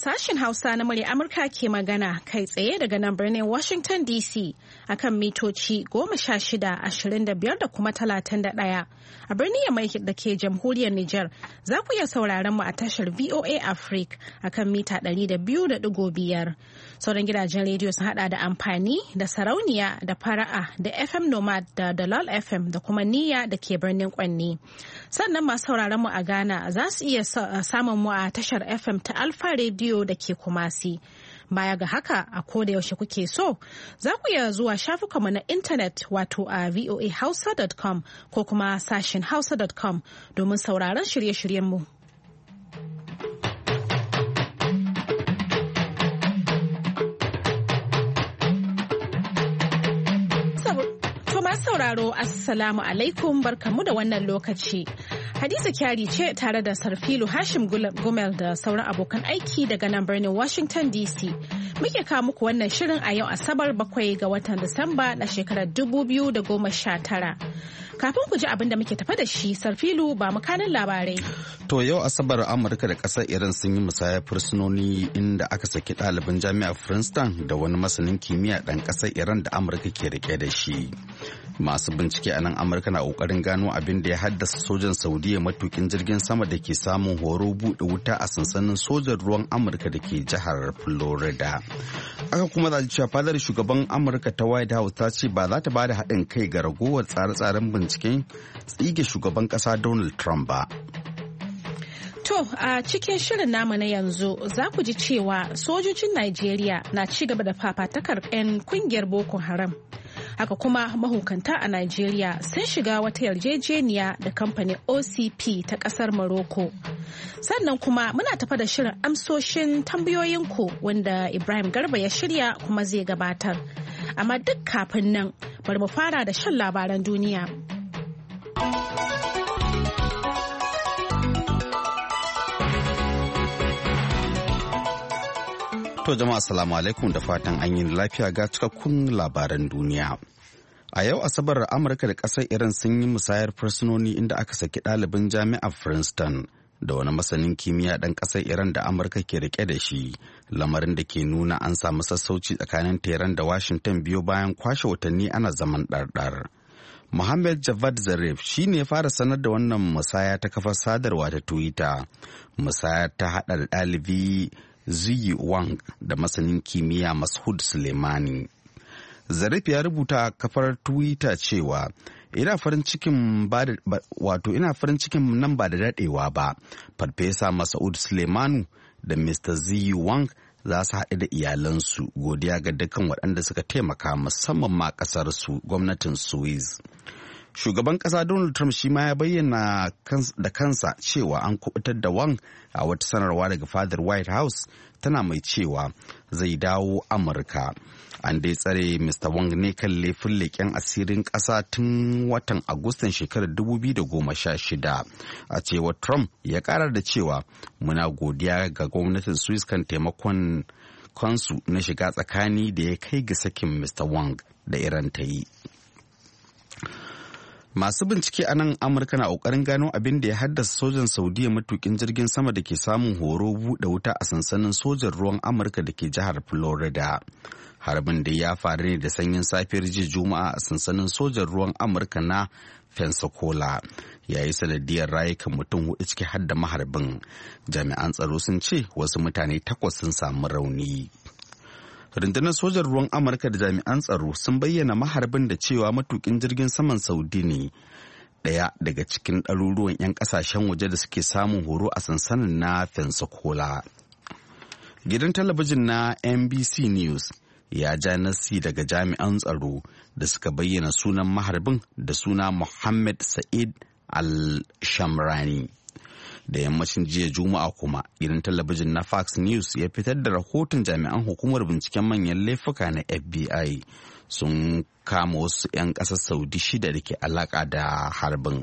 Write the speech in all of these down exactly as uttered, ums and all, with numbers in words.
Sashen Hausa na murya Amurka ke magana kai tsaye daga nan birnin Washington D C akan mitoci goma sha shida, ashirin da biyar da kuma talatin da ɗaya. A birnin Yamai da ke jamhuriyar Nijar za ku iya sauraron mu a tashar V O A Africa akan mita ɗari da biyu da ɗigo biyar. Sauran gidajen rediyo sun hada da amfani da sarauniya da fara'a da F M Nomad da Dalal F M da kuma Niyya da ke birnin Kwanni. Sannan masu sauraron mu a Ghana za su iya samun mu a tashar F M ta Alfa Radio da ke Kumasi. Baya ga haka a koda yaushe kuke so za ku iya zuwa shafukanmu na intanet wato a voa hausa dot com ko kuma sashen hausa dot com domin sauraron shirye-shiryenmu. Masu sauraro assalamu alaikum barkamu da wannan lokaci. Hadiza Kyari ce tare da Sarfilu Hashim Gumel da sauran abokan aiki daga nan birnin Washington D C. Muke kawo muku wannan shirin a yau Asabar bakwai ga watan Disamba na shekarar dubu biyu da goma sha tara. Kafin ku ji abin da muke tafa da shi, Sarfilu ba mu kanin labarai. To yau Asabar Amurka da ƙasar Iran sun yi musayar fursunoni inda aka saki ɗaliban jami'ar Princeton da wani masanin kimiyya ɗan ƙasar Iran da Amurka ke rike da shi. Masu bincike a nan Amurka na ƙoƙarin gano abin da ya haddasa sojan Saudiya matukin jirgin sama da ke samun horo buɗe wuta a sansanin sojan ruwan Amurka da ke jihar Florida. Aka kuma za cewa fadar shugaban Amurka ta White House ta ce ba za ta ba da haɗin kai ga ragowar tsare-tsaren binciken tsige shugaban ƙasa Donald Trump ba. To a cikin shirin namu na yanzu za ku ji cewa sojojin Najeriya na ci gaba da fafatakar 'yan kungiyar Boko Haram. Haka kuma mahukanta a Najeriya sun shiga wata yarjejeniya da kamfanin O C P ta kasar Morocco. Sannan kuma muna tafa da shirin amsoshin tambayoyinku wanda Ibrahim Garba ya shirya kuma zai gabatar. Amma duk kafin nan bari mu fara da shan labaran duniya. To jama'a assalamu alaikum da fatan an yi lafiya ga cikakkun labaran duniya. A yau Asabar Amurka da ƙasar Iran sun yi musayar fursunoni inda aka saki ɗalibin jami'ar Princeton da wani masanin kimiyya ɗan ƙasar Iran da Amurka ke rike da shi, lamarin da ke nuna an samu sassauci tsakanin Tehran da Washington biyu bayan kwashe watanni ana zaman ɗarɗar. Mohammed Javad Zarif shi ne fara sanar da wannan musaya ta kafar sadarwa ta Twitter. Musayar ta haɗa da ɗalibi Ziyi Wang da masanin kimiyya Masoud Suleimani. Zarif ya rubuta a kafar Twitter cewa ina farin cikin ba wato ina farin cikin nan ba da dadewa ba. Farfesa Masoud Suleimanu da Mister Ziyi Wang za su haɗu da iyalansu, godiya ga dukkan waɗanda suka taimaka musamman ma ƙasar su gwamnatin Suez. Shugaban ƙasa Donald Trump shi ma ya bayyana da kansa cewa an kubutar da Wang a wata sanarwa daga fadar White House, tana mai cewa zai dawo Amurka. An dai tsare Mister Wang ne kan laifin leƙen asirin ƙasa tun watan Agustan shekarar dubu biyu da goma sha shida. A cewar Trump ya ƙara da cewa muna godiya ga gwamnatin Swiss kan taimakon kansu na shiga tsakani da ya kai ga sakin Mister Wang da Iran ta yi. Masu bincike a nan Amurka na ƙoƙarin gano abin da ya haddasa sojan Saudiya matukin jirgin sama da ke samun horo buɗe wuta a sansanin sojan ruwan Amurka da ke jihar Florida. Harbin da ya faru ne da sanyin safiyar jiya Juma'a a sansanin sojan ruwan Amurka na Pensacola. Ya yi sanadiyar rayukan mutum hudu ciki har da maharbin. Jami'an tsaro sun ce wasu mutane takwas sun samu rauni. Rundunar sojan ruwan Amurka da jami'an tsaro sun bayyana maharbin da cewa matukin jirgin saman Saudi ne, ɗaya daga cikin ɗaruruwan 'yan ƙasashen waje da suke samun horo a sansanin na Pensacola. Gidan talabijin na N B C News ya ja nasi daga jami'an tsaro da suka bayyana sunan maharbin da suna Mohammed Sa'id Al-Shamrani. Da yammacin jiya Juma'a kuma gidan talabijin na Fox News ya fitar da rahoton jami'an hukumar binciken manyan laifuka na F B I sun kama wasu 'yan ƙasar Saudi shida da ke alaƙa da harbin.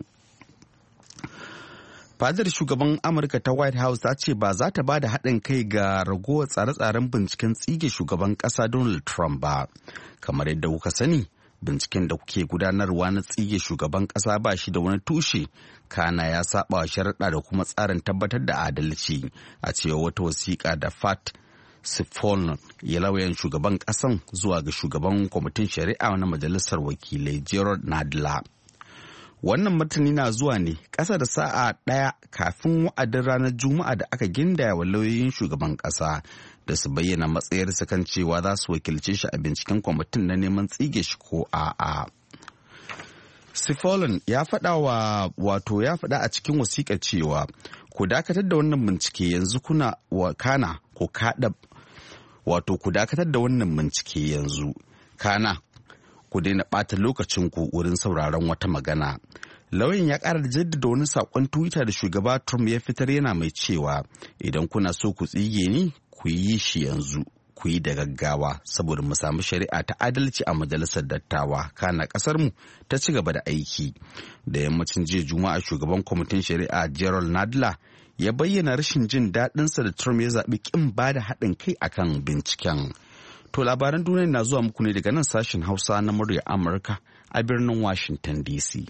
Fadar shugaban Amurka ta White House ta ce ba za ta ba da haɗin kai ga ragowar tsare-tsaren binciken tsige shugaban ƙasa Donald Trump ba. Kamar yadda kuka sani, binciken da kuke gudanarwa na tsige shugaban ƙasa ba shi da wani tushe, kana ya saba wa sharaɗa da kuma tsarin tabbatar da adalci, a cewa wata wasiƙa da Fat Sifon ya lauyan shugaban ƙasan zuwa ga shugaban kwamitin shari'a na majalisar wakilai Gerald Nadler. Wannan martani na zuwa ne ƙasa da sa'a ɗaya kafin wa'adin ranar Juma'a da aka gindaya wa lauyoyin shugaban ƙasa da su bayyana matsayarsa kan cewa za su wakilce shi a binciken kwamitin na neman tsige shi ko a'a. Sifolin ya faɗa wa wato ya faɗa a cikin wasiƙar cewa ku dakatar da wannan bincike yanzu kuna wa kana ku kaɗa wato ku dakatar da wannan bincike yanzu kana ku daina ɓata lokacinku wurin sauraron wata magana. Lauyan ya ƙara da jaddada wani saƙon Twitter da shugaba Trump ya fitar yana mai cewa idan kuna so ku tsige ni ku yi shi yanzu, ku yi da gaggawa saboda mu samu shari'a ta adalci a majalisar dattawa, kana ƙasar mu ta ci gaba da aiki. Da yammacin jiya Juma'a shugaban kwamitin shari'a Gerald Nadler ya bayyana rashin jin daɗinsa da Trump ya zaɓi ƙin ba da haɗin kai akan binciken. To labaran duniya na zuwa muku ne daga nan sashen Hausa na muryar Amurka a birnin Washington D C.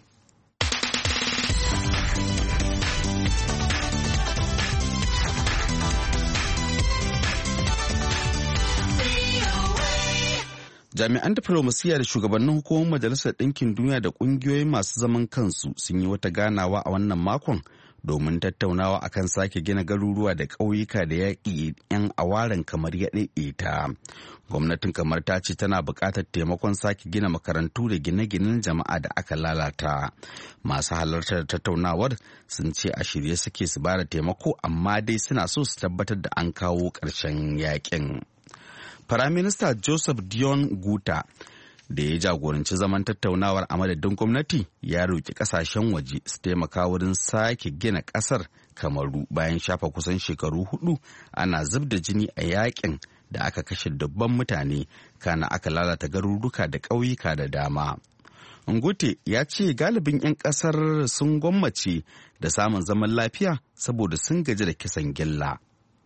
Jami'an diflomasiyya da shugabannin hukumar Majalisar Ɗinkin Duniya da ƙungiyoyi masu zaman kansu sun yi wata ganawa a wannan makon domin tattaunawa akan sake gina garuruwa da ƙauyuka da yaƙi 'yan awaren kamar ya ɗaiɗaita. Gwamnatin kamar ta ce tana buƙatar taimakon sake gina makarantu da gine-ginen jama'a da aka lalata. Masu halartar tattaunawar sun ce a shirye suke su bada taimako, amma dai suna so su tabbatar da an kawo ƙarshen yaƙin. Firaminista Joseph Dion Guta da ya jagoranci zaman tattaunawar a madadin gwamnati ya roƙi ƙasashen waje su taimaka wurin sake gina ƙasar Kamaru bayan shafa kusan shekaru hudu ana zub da jini a yakin da aka kashe dubban mutane, kana aka lalata garuruka da ƙauyuka da dama. Ngute ya ce galibin 'yan ƙasar sun gwammace da samun zaman lafiya saboda sun gaji da kisan gilla.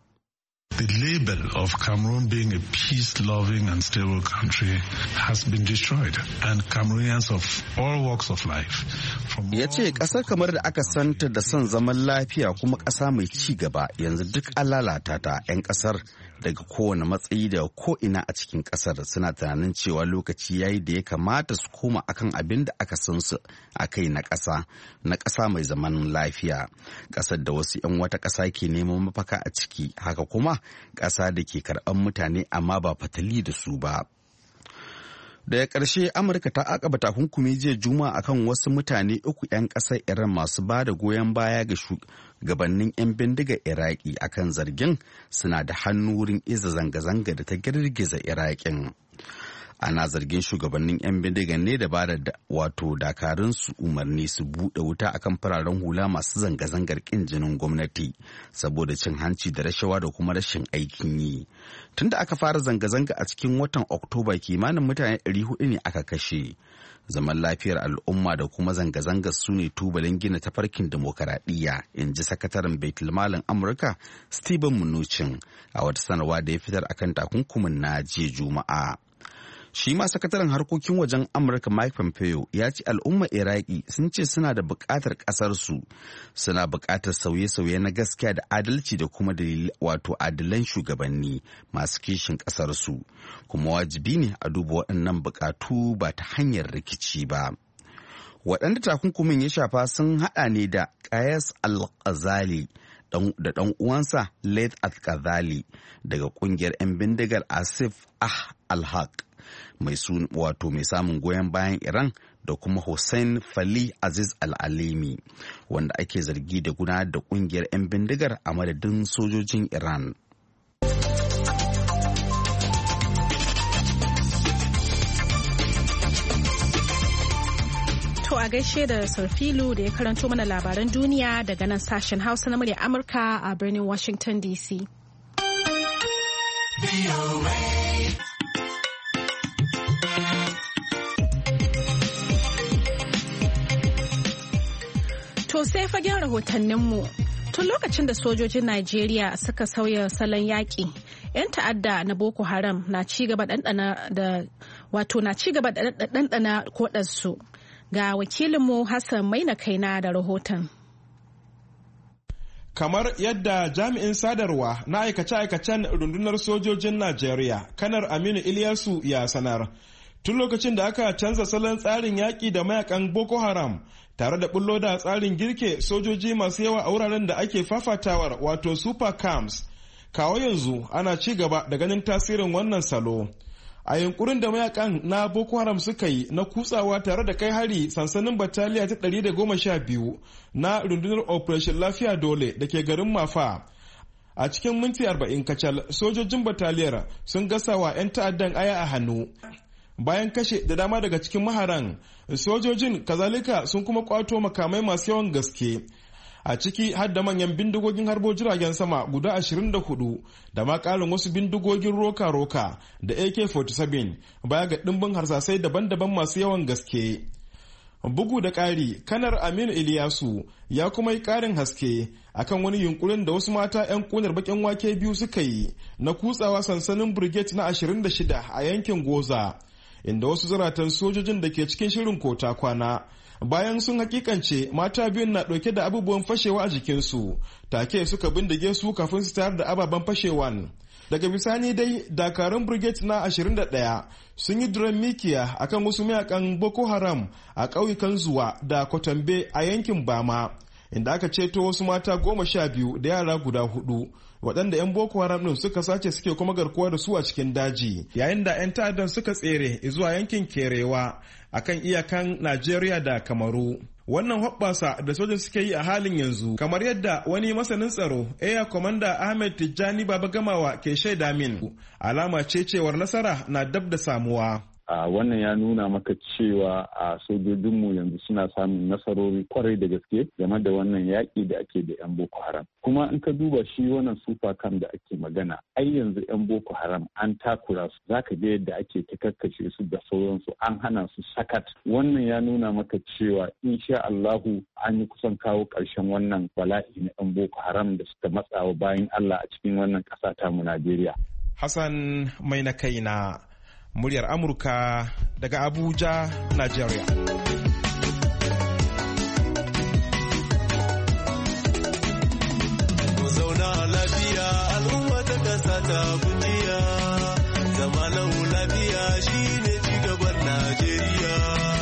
The label of Cameroon being a peace-loving and stable country has been destroyed, and Cameroonians of all walks of life. Ya ce ƙasar kamar da aka santa da son zaman lafiya kuma ƙasa mai ci gaba yanzu duk an lalata ta. 'Yan ƙasar daga kowane matsayi da ko'ina a cikin ƙasar suna tunanin cewa lokaci yayi da ya kamata su koma akan abin da aka san su a kai na ƙasa na ƙasa mai zaman lafiya, ƙasar da wasu 'yan wata ƙasa ke neman mafaka a ciki, haka kuma ƙasa da ke karɓar mutane amma ba fatali da su ba. Daga ƙarshe Amurka ta akaba takunkumi jiya Juma'a akan wasu mutane uku 'yan ƙasar Iran masu ba da goyon baya ga shugabannin 'yan bindiga Iraki akan zargin suna da hannu wurin iza zanga-zanga da ta girgiza Iraƙin. Ana zargin shugabannin 'yan bindigan ne da ba da wato dakarun su umarni su buɗe wuta akan fararen hula masu zanga-zangar ƙin jinin gwamnati saboda cin hanci da rashawa da kuma rashin aikin yi. Tunda aka fara zanga-zanga a cikin watan Oktoba kimanin mutane ɗari hudu ne aka kashe. Zaman lafiyar al'umma da kuma zanga-zangar su ne tubalin gina tafarkin demokaradiyya, in ji sakataren baitulmalin Amurka Stephen Mnuchin a wata sanarwa da ya fitar akan takunkumin na jiya Juma'a. Shi ma sakataren harkokin wajen Amurka Mike Pompeo ya ce al'ummar Iraki sun ce suna da buƙatar ƙasarsu, suna buƙatar sauye-sauye na gaskiya da adalci da kuma wato adilan shugabanni masu kishin ƙasarsu, kuma wajibi ne a duba waɗannan buƙatu ba ta hanyar rikici ba. Waɗanda takunkumin ya shafa sun haɗa ne da Qais al-Ghazali da ɗan uwansa Laith al-Ghazali daga ƙungiyar 'yan bindigar Asif Ah al-Haq mai wato mai samun goyon bayan Iran da kuma Hussein Fali Aziz Al-Alimi wanda ake zargi da gudanar da kungiyar 'yan bindigar a madadin sojojin Iran. To a gaishe da Sarfilu da ya karanto mana labaran duniya daga nan sashen Hausa na murya Amurka a birnin Washington D C. To sai fagen rahotanninmu. Tun lokacin da sojojin Najeriya suka sauya salon yaƙi, 'yan ta'adda na Boko Haram na ci gaba ɗanɗana da wato na ci gaba da ɗanɗana koɗarsu. Ga wakilinmu Hassan Maina Kaina da rahoton. Kamar yadda jami'in sadarwa na aikace-aikacen rundunar sojojin Najeriya, Kanar Aminu Ilyasu ya sanar, tun lokacin da aka canza salon tsarin yaƙi da mayakan Boko Haram tare da bullo da tsarin girke sojoji masu yawa a wuraren da ake fafatawar wato super camps, kawo yanzu ana ci gaba da ganin tasirin wannan salo. A yunkurin da mayakan na Boko Haram suka yi na kutsawa tare da kai hari sansanin bataliya ta ɗari da goma sha biyu na rundunar Operation Lafiya Dole da ke garin Mafa. A cikin minti arba'in kacal sojojin bataliyar sun gasawa 'yan ta'addan aya a hannu. Bayan kashe da dama daga cikin maharan, sojojin kazalika sun kuma kwato makamai masu yawan gaske. A ciki har da manyan bindigogin harbo jiragen sama guda ashirin da hudu da ma ƙarin wasu bindigogin roka-roka da A K forty seven baya ga ɗimbin harsasai daban-daban masu yawan gaske. Bugu da ƙari, Kanar Aminu Iliyasu ya kuma yi ƙarin haske akan wani yunkurin da wasu mata 'yan ƙunar baƙin wake biyu suka yi na kutsawa sansanin Brigade na ashirin da shida a yankin Goza, inda wasu zaratan sojojin da ke cikin shirin kota kwana bayan sun hakikance mata biyun na ɗauke da abubuwan fashewa a jikinsu, take suka bindige su kafin su tayar da ababen fashewan. Daga bisani dai dakarun Brigade na ashirin da ɗaya sun yi duran mikiya akan wasu mayakan Boko Haram a ƙauyukan Zuwa da Kotambe a yankin Bama, inda aka ceto wasu mata goma sha biyu da yara guda hudu waɗanda 'yan Boko Haram ɗin suka sace suke kuma garkuwa da su a cikin daji, yayin da 'yan ta'addan suka tsere zuwa yankin Kerewa akan iyakan Najeriya da Kamaru. Wannan hoɓɓasa da sojan suke yi a halin yanzu, kamar yadda wani masanin tsaro Air Commander Ahmed Tijjani Baba Gamawa ke shaida min, alama ce cewar nasara na dab da samuwa. Uh, wannan ya nuna maka cewa a uh, sojojinmu yanzu suna samun nasarori kwarai da gaske game da wannan yaƙi da ake da 'yan Boko Haram. Kuma in ka duba shi wannan super camp da ake magana, ai yanzu 'yan Boko Haram an takura su, za ka ga yadda ake ta kakkashe su da sauransu, an hana su sakat. Wannan ya nuna maka cewa insha Allahu an yi kusan kawo ƙarshen wannan bala'i na 'yan Boko Haram da suka matsawa bayan Allah a cikin wannan ƙasa tamu Najeriya. Hassan mai na kaina, muryar Amurka daga Abuja, Nigeria. Zauna lafiya al'umma ta kasa ta kunjiya, zama lau lafiya shine cigaban Najeriya.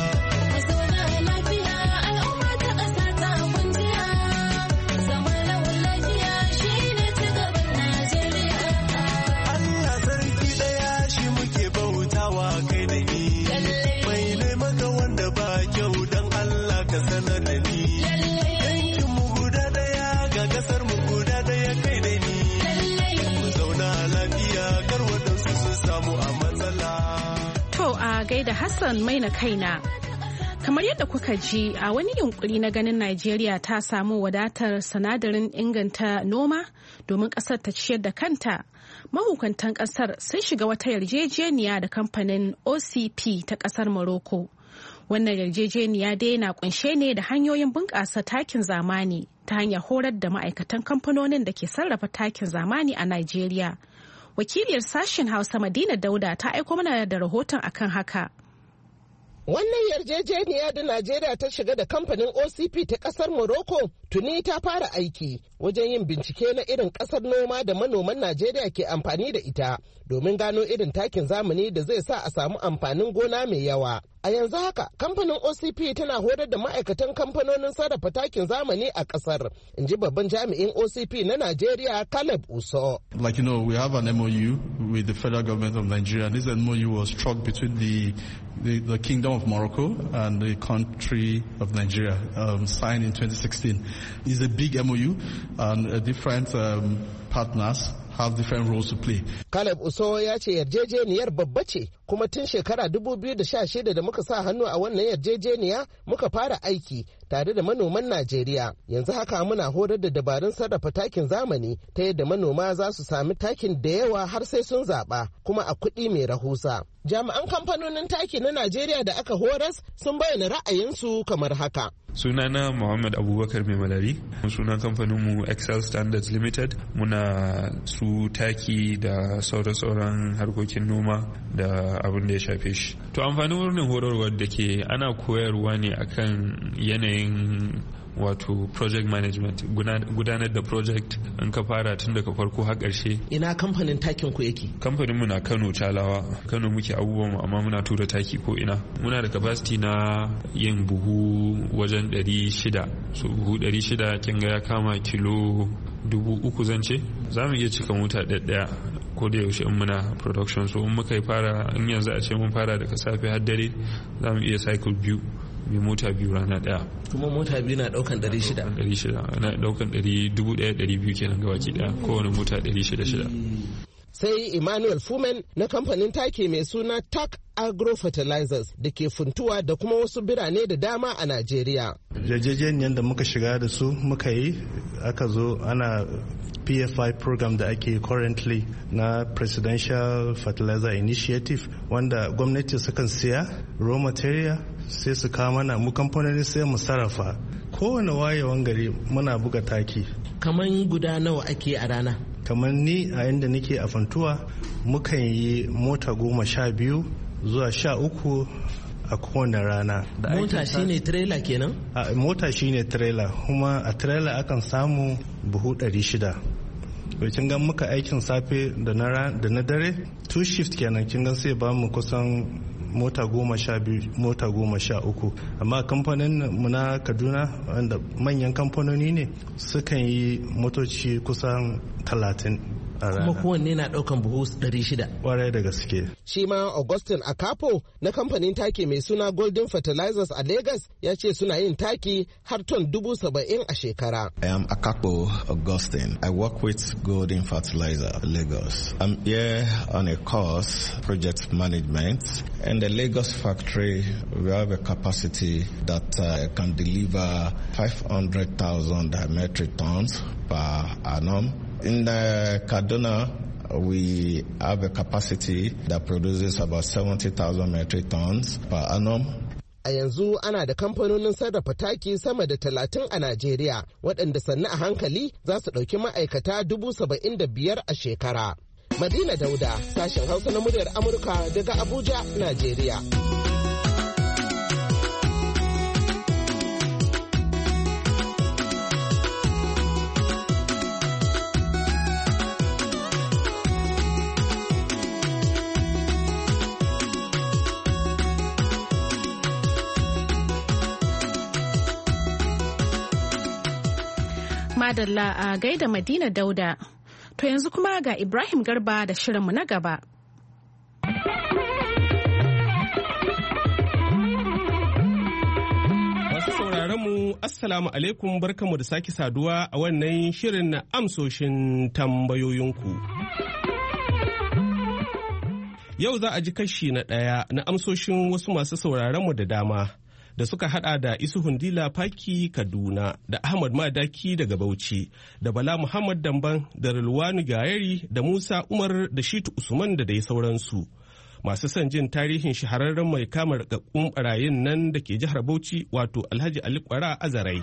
gaida Hassan Maina Kaina. Kamar yadda kuka ji, a wani yunkuri na ganin Najeriya ta samu wadatar sinadarin inganta noma domin kasar ta ciyar da kanta, mahukuntan kasar sun shiga wata yarjejeniya da kamfanin O C P ta kasar Morocco. Wannan yarjejeniya dai na kunshe ne da hanyoyin bunƙasa takin zamani ta hanyar horar da ma'aikatan kamfanonin da ke sarrafa takin zamani a Najeriya. Wakiliyar sashen Hausa Madina Dauda ta aiko mana da rahoton akan haka. Wannan yarjejeniya da Najeriya ta shiga da kamfanin O C P ta kasar Morocco tuni ta fara aiki wajen yin bincike na irin kasar noma da manoman Najeriya ke amfani da ita domin gano irin takin zamani da zai sa a samu amfanin gona mai yawa. A yanzu haka kamfanin O C P tana horar da ma'aikatan kamfanonin sarrafa takin zamani a kasar, in ji babban jami'in O C P na Najeriya Caleb Uso. Like you know, we have an M O U with the federal government of Nigeria. This M O U was struck between the the, the Kingdom of Morocco and the country of Nigeria, um, signed in twenty sixteen. It's a big M O U and uh, different um, partners have different roles to play. Caleb Uso ya ce yarjejeniyar babba ce, kuma tun shekara dubu biyu da sha shida da muka sa hannu a wannan yarjejeniya muka fara aiki tare da manoman Najeriya. Yanzu haka muna horar da dabarun sarrafa takin zamani ta yadda manoma za su sami takin da yawa har sai sun zaɓa, kuma a kuɗi mai rahusa. Jami'an kamfanonin taki na Najeriya da aka horas sun bayyana ra'ayinsu kamar haka. Sunana Muhammad Abubakar Mai Malari, sunan kamfaninmu Excel Standards Limited. Muna su taki da sauran-sauran harkokin noma da abin da ya shafe shi. To amfanin wurin horarwar da ke ana koyarwa ne akan yanayin wato project management, gudanar da project in ka fara tun daga farko har ƙarshe. Ina kamfanin takin ku yake? Kamfanin mu na Kano Talawa. Kano muke abubuwan mu amma muna tura taki ko ina. Muna da capacity na yin buhu wajen ɗari shida. So buhu ɗari shida kin ga ya kama kilo dubu uku zance. Za mu iya cika mota ɗaya ko da yaushe in muna production. So in muka fara in yanzu a ce mun fara daga safe har dare za mu iya cycle biyu. Mai mota biyu rana daya. Kuma mota biyu na daukan ɗari shida? ɗari shida na daukan dubu ɗaya ɗari biyu kenan ga baki daya, kowane mota ɗari shida shida. Sai Emmanuel Fumen na kamfanin taki mai suna Tak Agro Fertilizers da ke Funtuwa da kuma wasu birane da dama a Najeriya. Yarjejeniyar da muka shiga da su muka yi aka zo ana P F I program da ake currently na Presidential Fertilizer Initiative wanda gwamnati sukan siya raw material sai su kawo mana mu kamfanoni sai mu sarrafa. Kowane wayewan gari muna buga taki. Kaman guda nawa ake a rana? Kamar ni a inda nake a Funtuwa mukan yi mota goma sha biyu zuwa sha uku a kowane rana. Mota shine trailer kenan? A mota shine trailer, kuma a trailer akan samu buhu ɗari shida. Kin ga muka aikin safe da na dare two shift kenan, kin ga sai ba mu kusan mota goma sha biyu mota goma sha uku. Amma kamfanin mu na Kaduna wanda manyan kamfanoni ne sukan yi motoci kusan talatin a rana. Kuma kowanne na daukan buhu ɗari shida. Kwarai da gaske. Shi ma Augustine Akapo na kamfanin taki mai suna Golden Fertilizers a Lagos ya ce suna yin taki har ton dubu saba'in a shekara. I am Akapo Augustine. I work with Golden Fertilizer Lagos. I'm here on a course, project management. In the Lagos factory, we have a capacity that uh, can deliver five hundred thousand metric tons per annum. In the Kaduna, we have a capacity that produces about seventy thousand metric tons per annum. A yanzu ana da kamfanonin sarrafa taki sama da talatin a Najeriya, waɗanda sannu a hankali za su ɗauki ma'aikata dubu saba'in da biyar a shekara. Madina Dauda, sashen Hausa na muryar Amurka daga Abuja, Najeriya. Madalla a gaida Madina Dauda. To yanzu kuma ga Ibrahim Garba da shirinmu na gaba. Masu sauraron mu Assalamu alaikum, barkanmu da sake saduwa a wannan shirin na amsoshin tambayoyinku. Yau za a ji kashi na ɗaya na amsoshin wasu masu sauraronmu da dama, da suka hada da Isuhun Dila Faki Kaduna, da Ahmad Madaki daga Bauchi, da Bala Muhammad Damban, da Rilwanu Gayari, da Musa Umar, da Shitu Usman da dai sauransu. Masu son jin tarihin shahararren mai kama rikakkun barayin nan da ke jihar Bauchi, wato Alhaji Ali Kwara Azarai.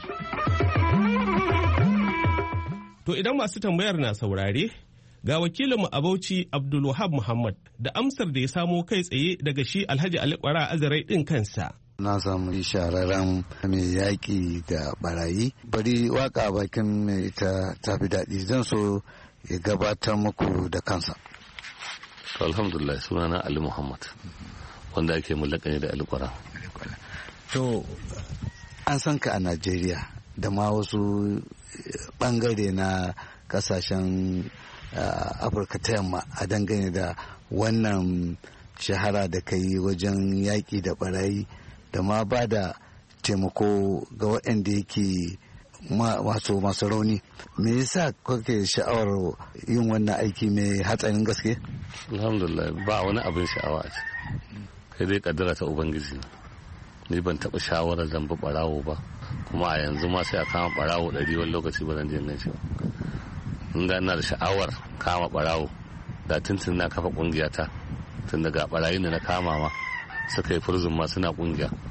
To idan masu tambayar na saurare, ga wakilinmu a Bauchi Abdulwahab Muhammad da amsar da ya samo kai tsaye daga shi Alhaji Ali Kwara Azarai din kansa. Na samu shahararren mai yaƙi da barayi. Bari waka bakin mai ita tafi daɗi, zan so ya gabatar muku da kansa. Alhamdulillah, sunana Ali Muhammad, wanda ake mulakani da Ali Kwara. To, an san ka a Najeriya da ma wasu bangare na kasashen Afirka ta yamma a dangane da wannan shahara da ka yi wajen yaƙi da barayi, da ma ba da taimako ga waɗanda yake masu masu rauni. Me yasa kake sha'awar yin wannan aiki mai hatsarin gaske? Alhamdulillah, ba wani abin sha'awa a ciki, kai dai kaddara ta ubangiji. Ni ban taɓa shawarar zan bi ɓarawo ba, kuma a yanzu ma sai a kama ɓarawo ɗari wani lokaci ba zan je nan shi ba. In ga ina da sha'awar kama ɓarawo, da tuntun na kafa ƙungiyata, tun daga ɓarayin da na kama ma suka yi furzun ma suna kungiya,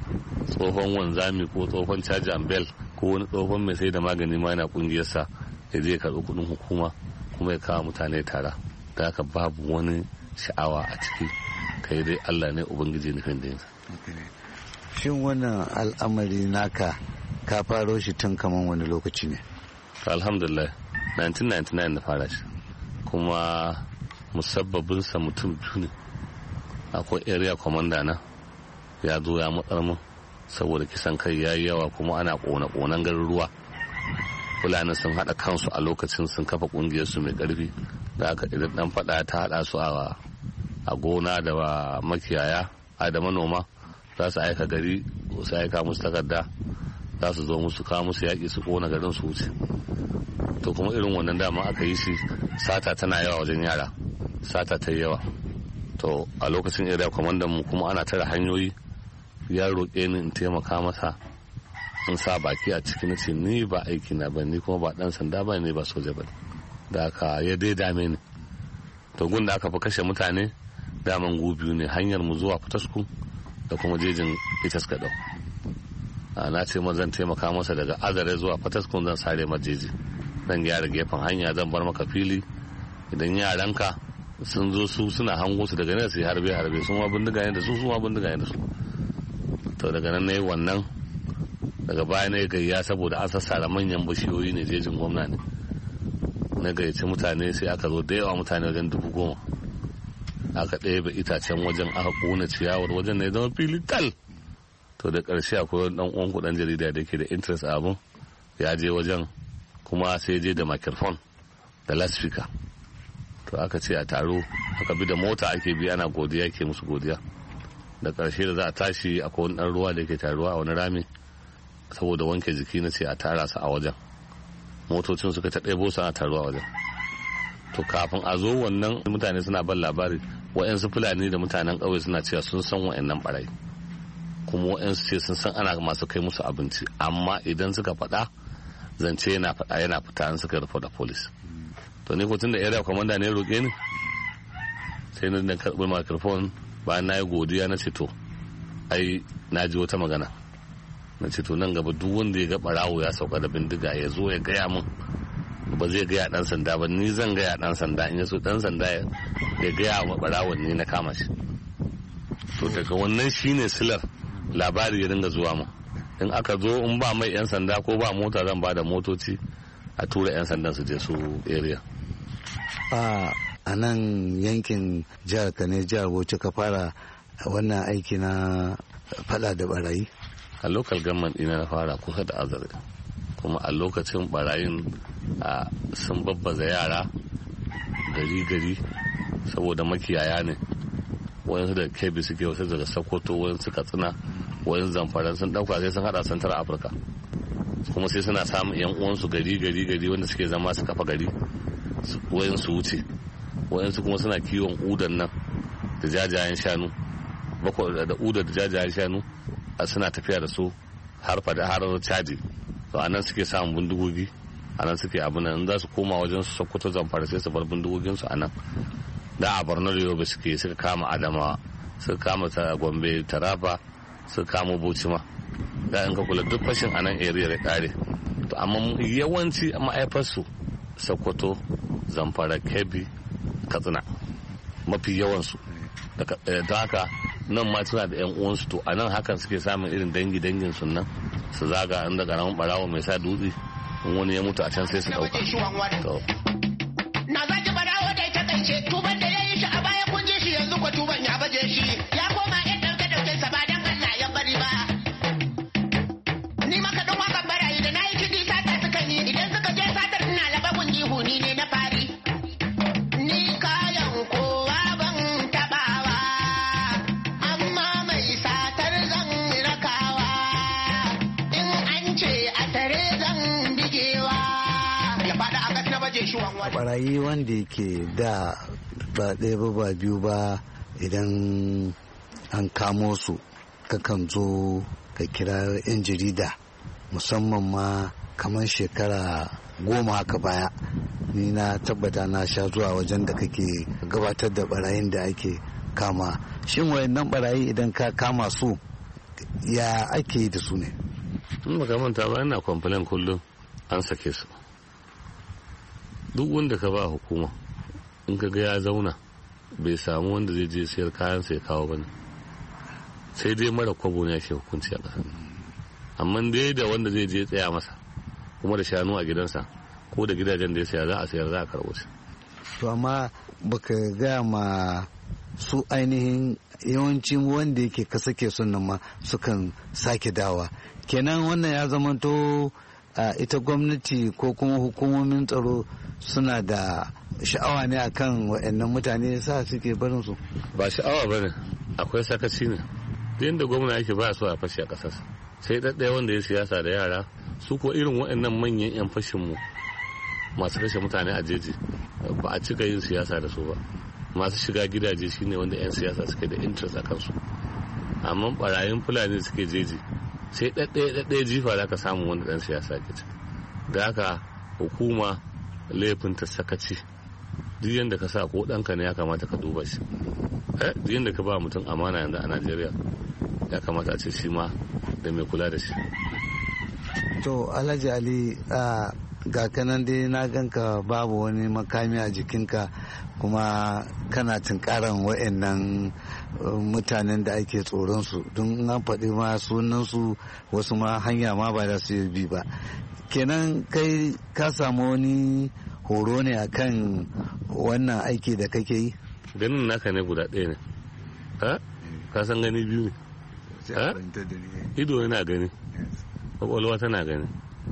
tsohon wanzami ko tsohon caji ambel ko wani tsohon mai sai da magani ma yana kungiyarsa ya je karɓi kuɗin hukuma kuma ya kawo mutane tara. Da haka babu wani sha'awa a ciki, kai dai Allah ne ubangiji nufin da yanzu. Shin wannan al'amari naka ka faro shi tun kaman wani lokaci ne? Alhamdulillah nineteen ninety-nine na fara shi, kuma musabbabinsa mutum biyu ne. Akwai area commander na ya zo ya matsar mun saboda kisan kai ya yi yawa, kuma ana kona-konan garuruwa. Fulani sun haɗa kansu a lokacin, sun kafa ƙungiyarsu mai ƙarfi, da aka idan ɗan faɗa ta haɗa su a gona da makiyaya a da manoma, za su aika gari, su aika musu takarda, za su zo musu kawo musu yaƙi su ƙona garin su wuce. To kuma irin wannan dama aka yi shi, sata tana yawa wajen yara, sata ta yi yawa. To a lokacin area kwamandan mu kuma ana tara hanyoyi, ya roƙe ni in taimaka masa in sa baki a ciki, na ce ni ba aiki na ba, ni kuma ba dan sanda ba, ne ba soja ba. Da aka ya dai dame ni. To gun da aka fi kashe mutane daman biyu ne, hanyar mu zuwa Fataskun da kuma jejin Itas Gadau. Na ce ma zan taimaka masa daga Azare zuwa Fataskun, zan sare majeji, zan gyara gefen hanya, zan bar maka fili. Idan yaranka sun zo su suna hango su daga nan su harbe harbe, sun ma bindiga ne da su, su ma bindiga ne da su. To daga nan nayi wannan, daga baya na gayya saboda an sassara manyan bishiyoyi ne, jejin gwamna ne. Na gayyaci mutane, sai aka zo da yawa, mutane wajen dubu goma. Aka ɗebe itacen wajen, aka ƙona ciyawar wajen, ne zama fili tal. To da ƙarshe akwai wani ɗan uwan kuɗan jarida da ke da interest a abun, ya je wajen, kuma sai je da microphone da loudspeaker. To aka ce a taro, aka bi da mota ake bi, ana godiya, ke musu godiya. Da ƙarshe da za a tashi, akwai wani ɗan ruwa da ke taruwa a wani rami, saboda wanke jiki na ce a tara su a wajen. Motocin suka ta ɗebo su ana taruwa a wajen. To kafin a zo wannan, mutane suna ban labari, wa'yansu Fulani da mutanen ƙauye suna cewa sun san wa'yannan ɓarayi, kuma wa'yansu ce sun san ana masu kai musu abinci, amma idan suka faɗa zance yana faɗa yana fita, an suka rufe da polis. To ni ko tun da area commander ne roƙe ni, sai na dan karɓi microphone, bayan na yi godiya na ce to ai na ji wata magana, na ce to nan gaba duk wanda ya ga ɓarawo ya sauka da bindiga ya zo ya gaya min, ba zai gaya ɗan sanda ba, ni zan gaya ɗan sanda, in ya so ɗan sanda ya gaya wa ɓarawon ni na kama shi. To daga wannan shine silar labari ya dinga zuwa mu. In aka zo, in ba mai yan sanda ko ba mota, zan ba da motoci a tura yan sandan su je su area. A nan yankin jihar Kane, jihar Bauchi ka fara wannan aiki na fada da barayi? A local government ina na fara kusa da Azare, kuma a lokacin barayin sun babbaza yara gari-gari saboda makiyaya ne. Wayansu daga Kebbi suke, wasu daga Sokoto, wayansu Katsina, wayansu Zamfara, sun dauka sai sun hada Central Africa, kuma sai suna samun yan uwansu gari-gari-gari wanda suke zama su kafa gari, wayansu wuce, wayansu kuma suna kiwon udan nan da jajayen shanu, bakwai da udar da jajayen shanu suna tafiya da su har fada har caji. To anan suke samun bindigogi, anan suke abu nan, za su koma wajen su Sokoto, Zamfara, sai su bar bindigogin su anan. Da a Borno da Yobe suke, suka kama Adamawa, suka kama ta Gombe, Taraba, suka kama Bauchi ma. Da in ka kula duk fashin anan area ya kare. To amma yawanci ma'aifarsu Sokoto, Zamfara, Kebbi, Katsina, mafi yawansu. Da haka nan ma suna da 'yan uwansu, to a nan hakan suke samun irin dangi dangin su nan, su zaga inda garamin barawo mai sa dutse, in wani ya mutu a can sai su dauka. Na zaki barawo da ita kance, tuban da ya yi shi a baya kun ji shi, yanzu ko tuban ya baje shi, ya koma yan dauke dauken sa ba dan Allah ya bari ba. Ni maka don wakan barayi da nayi kidi sata suka yi, idan suka je satar ina laba gungi huni ne na fari. Ni kayan kowa ban tabawa, amma mai satar zan rakawa, in an ce a tare zan bigewa. Ya faɗa a gas na baje shi wanwani. Barayi wanda yake da ba ɗaya ba ba biyu ba, idan an kamo su kakan zo ka kira 'yan jarida, musamman ma kamar shekara goma haka baya, ni na tabbata na sha zuwa wajen da kake gabatar da barayin da ake kama. Shin wayannan barayi idan ka kama su ya ake yi da su ne? in baka manta ba ina complain kullum an sake su. Duk wanda ka ba hukuma in ka ga ya zauna bai samu wanda zai je sayar kayan sai kawo bane, sai dai mara kwabo ne ake hukunci a ƙasar. Amma dai da wanda zai je tsaya masa kuma da shanu a gidansa ko da gidajen da ya saya za a sayar za a karɓo shi. To amma baka gaya ma su ainihin yawancin wanda yake ka sake sun nan ma sukan sake dawa, kenan wannan ya zamanto ita gwamnati ko kuma hukumomin tsaro suna da sha'awa ne akan waɗannan mutane sa suke barin su? Ba sha'awa ba ne, akwai sakaci ne. Yadda gwamna yake ba su a fashe a ƙasar, sai ɗaɗɗaya wanda ya siyasa da yara su ko irin waɗannan manyan 'yan fashinmu masu kashe mutane a jeji ba a cika yin siyasa da su ba. Masu shiga gidaje shine wanda 'yan siyasa suke da interest a kansu, amma barayin fulani suke jeji sai ɗaɗɗaya ɗaɗɗaya jifa za ka samu wanda ɗan siyasa ke ci. Da haka hukuma laifin ta sakaci. Duk yadda ka sa ko ɗanka ne ya kamata ka duba shi. Duk yadda ka ba mutum amana yanzu a Najeriya ya kamata a ce shi ma da mai kula da shi. To Alhaji Ali, ga kanan dai na ganka babu wani makami a jikinka kuma kana tunkaran wa'annan mutanen da ake tsoronsu, don an faɗi ma sunansu wasu ma hanya ma ba da su bi ba. Kenan kai ka samu wani horo ne akan wannan aiki da kake yi? Ganin naka ne guda ɗaya ne, ka san gani biyu ne, ido yana gani, kwakwalwa tana gani.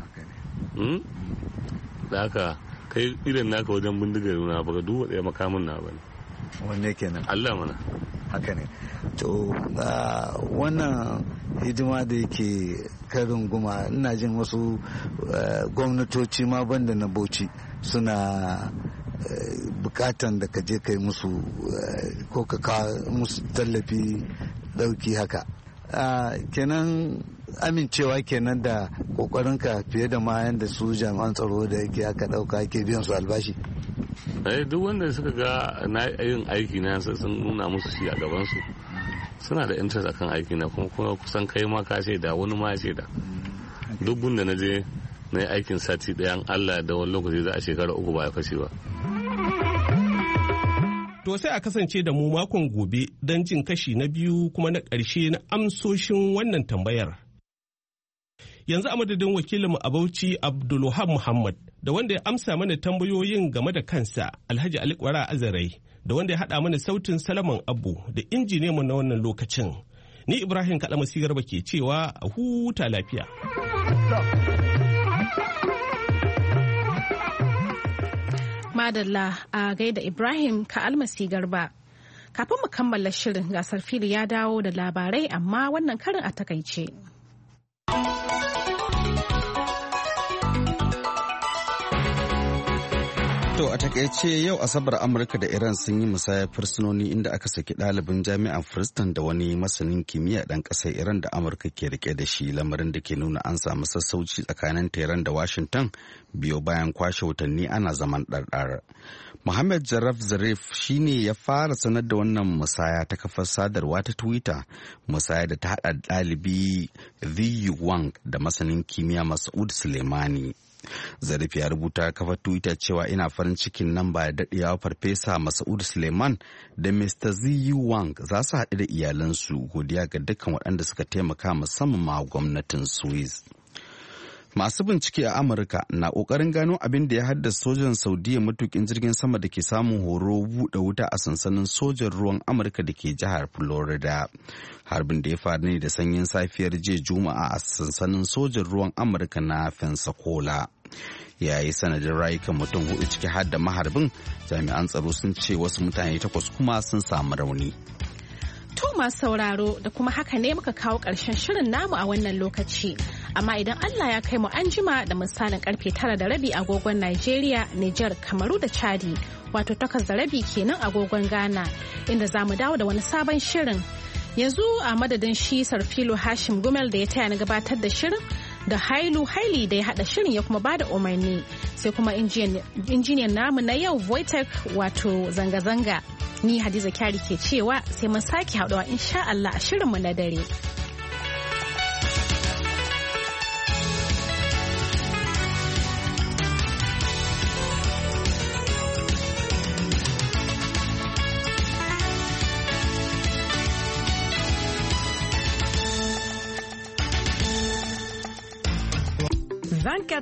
Da haka kai idan naka wajen bindigar nuna baka duba ɗaya makamin na bane. Wanne kenan? Allah mana. Haka ne. To wannan hidima da yake karin guma, ina jin wasu gwamnatoci ma banda na Bauchi suna bukatan da ka je kai musu ko ka kawo musu tallafi dauki haka. Kenan amincewa kenan da kokarinka fiye da ma yanda su jami'an tsaro da yake aka dauka ake biyan su albashi. Eh, duk wanda suka ga na yin aiki na sun nuna musu shi a gaban su suna da interest akan aiki na, kuma kuma kusan kai ma ka ce da wani ma ce da duk gunda na je na yi aikin sati ɗayan Allah da wani lokaci za a shekara uku ba ya fashe ba. To sai a kasance da mu makon gobe don jin kashi na biyu kuma na ƙarshe na amsoshin wannan tambayar. Yanzu a madadin wakilinmu a Bauchi Abdulwahab Muhammad da wanda ya amsa mana tambayoyin game da kansa Alhaji Ali Kwara Azarai da wanda ya haɗa mana sautin Salaman Abu da injiniyanmu na wannan lokacin. Ni Ibrahim Kalamasi Garba ke cewa a huta lafiya. Madalla a gaida Ibrahim ka almasi Garba. Kafin mu kammala shirin, gasar fili ya dawo da labarai amma wannan karin a takaice. To a takaice yau Asabar Amurka da Iran sun yi musayar fursunoni inda aka saki ɗalibin jami'an Princeton da wani masanin kimiyya ɗan ƙasar Iran da Amurka ke rike da shi, lamarin da ke nuna an samu sassauci tsakanin Tehran da Washington biyo bayan kwashe watanni ana zaman ɗarɗar. Mohammed Jarraf Zarif shi ne ya fara sanar da wannan musaya ta kafar sadarwa ta Twitter, musaya da ta haɗa ɗalibi Ziyu Wang da masanin kimiyya Mas'ud Suleimani. Zarif ya rubuta kafar Twitter cewa ina farin cikin nan ba da daɗewa Farfesa Mas'ud Suleiman da Mister Ziyu Wang za su haɗu da iyalansu, godiya ga dukkan waɗanda suka taimaka musamman ma gwamnatin Swiss. Masu bincike a Amurka na ƙoƙarin gano abin da ya haddasa sojan Saudiya matukin jirgin sama da ke samun horo buɗe wuta a sansanin sojan ruwan Amurka da ke jihar Florida. Harbin da ya faru ne da sanyin safiyar jiya Juma'a a sansanin sojan ruwan Amurka na Pensacola. Ya yi sanadin rayukan mutum hudu ciki har da maharbin, jami'an tsaro sun ce wasu mutane takwas kuma sun samu rauni. To masu sauraro da kuma haka ne muka kawo ƙarshen shirin namu a wannan lokaci. Amma idan Allah ya kai mu an jima da misalin karfe tara da rabi agogon Najeriya, Nijar, Kamaru da Chadi, wato takwas da rabi kenan agogon Ghana, inda za mu dawo da wani sabon shirin. Yanzu a madadin shi Sarfilo Hashim Gumel da ya taya na gabatar da shirin, da Hailu Haili da ya haɗa shirin ya kuma bada umarni, sai kuma injiniyan namu na yau Voitech wato zanga-zanga. Ni Hadiza Kyari ke cewa sai mun sake haɗuwa insha Allah a shirinmu na dare.